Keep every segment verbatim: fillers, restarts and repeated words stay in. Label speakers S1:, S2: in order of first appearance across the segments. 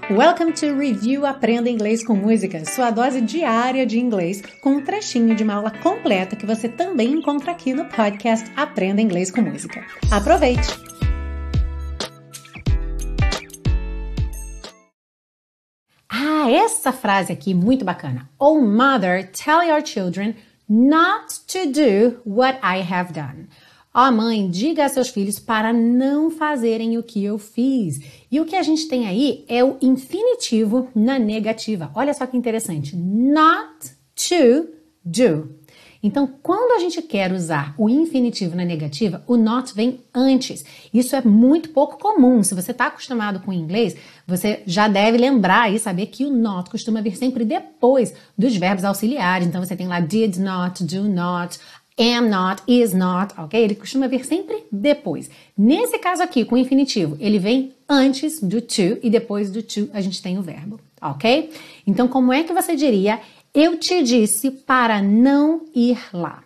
S1: Welcome to Review Aprenda Inglês com Música, sua dose diária de inglês com um trechinho de uma aula completa que você também encontra aqui no podcast Aprenda Inglês com Música. Aproveite! Ah, essa frase aqui muito bacana. Oh, mother, tell your children not to do what I have done. Ó, mãe, diga a seus filhos para não fazerem o que eu fiz. E o que a gente tem aí é o infinitivo na negativa. Olha só que interessante. Not to do. Então, quando a gente quer usar o infinitivo na negativa, o not vem antes. Isso é muito pouco comum. Se você está acostumado com o inglês, você já deve lembrar e saber que o not costuma vir sempre depois dos verbos auxiliares. Então, você tem lá did not, do not, am not, is not, ok? Ele costuma vir sempre depois. Nesse caso aqui, com o infinitivo, ele vem antes do to e depois do to a gente tem o verbo, ok? Então, como é que você diria, eu te disse para não ir lá?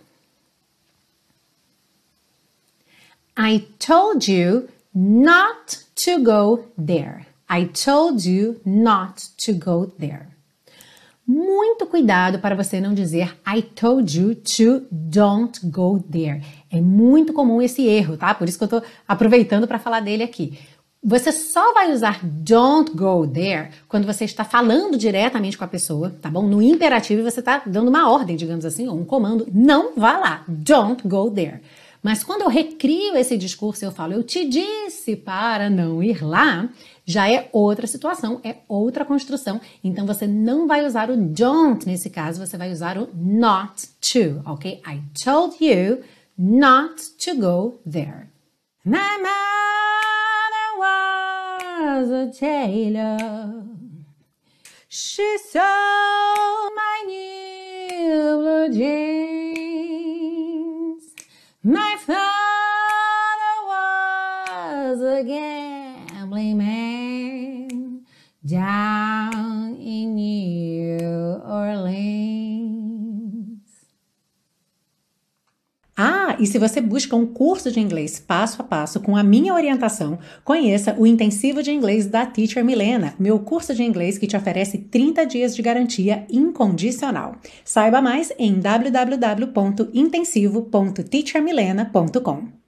S1: I told you not to go there. I told you not to go there. Muito cuidado para você não dizer I told you to don't go there. É muito comum esse erro, tá? Por isso que eu tô aproveitando para falar dele aqui. Você só vai usar don't go there quando você está falando diretamente com a pessoa, tá bom? No imperativo você está dando uma ordem, digamos assim, ou um comando. Não vá lá. Don't go there. Mas quando eu recrio esse discurso, eu falo, eu te disse para não ir lá, já é outra situação, é outra construção. Então, você não vai usar o don't nesse caso, você vai usar o not to, ok? I told you not to go there. My mother was a tailor. She sewed my new blue jeans. My father was a gambling man down in New Orleans. Ah, e se você busca um curso de inglês passo a passo com a minha orientação, conheça o Intensivo de Inglês da Teacher Milena, meu curso de inglês que te oferece trinta dias de garantia incondicional. Saiba mais em w w w ponto intensivo ponto teacher milena ponto com.